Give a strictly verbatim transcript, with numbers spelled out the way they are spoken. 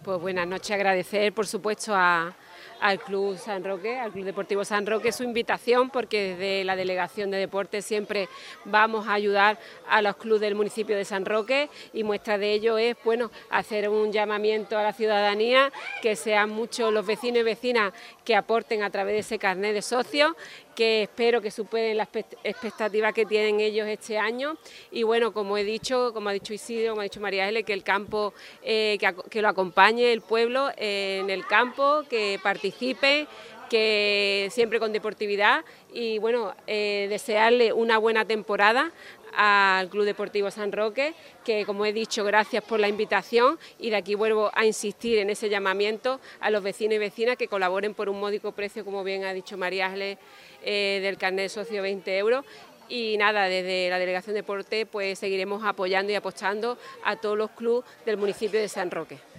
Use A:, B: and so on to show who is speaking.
A: Pues buenas noches, agradecer por supuesto a, al Club San Roque, al Club Deportivo San Roque su invitación, porque desde la Delegación de Deportes siempre vamos a ayudar a los clubes del municipio de San Roque, y muestra de ello es bueno hacer un llamamiento a la ciudadanía, que sean muchos los vecinos y vecinas que aporten a través de ese carnet de socios, que espero que superen las expectativas que tienen ellos este año. Y bueno, como he dicho, como ha dicho Isidro, como ha dicho María Ángeles, que el campo, eh, que, que lo acompañe el pueblo eh, en el campo, que participe, que siempre con deportividad, y bueno, eh, desearle una buena temporada al Club Deportivo San Roque, que como he dicho, gracias por la invitación, y de aquí vuelvo a insistir en ese llamamiento a los vecinos y vecinas que colaboren por un módico precio, como bien ha dicho María Ángeles, eh, del carnet de socio veinte euros. Y nada, desde la Delegación de Deporte pues seguiremos apoyando y apostando a todos los clubes del municipio de San Roque.